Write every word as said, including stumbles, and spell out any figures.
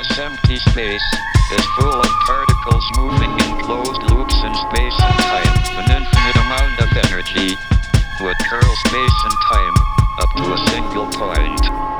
vast empty space is full of particles moving in closed loops in space and time. An infinite amount of energy would curl space and time up to a single point.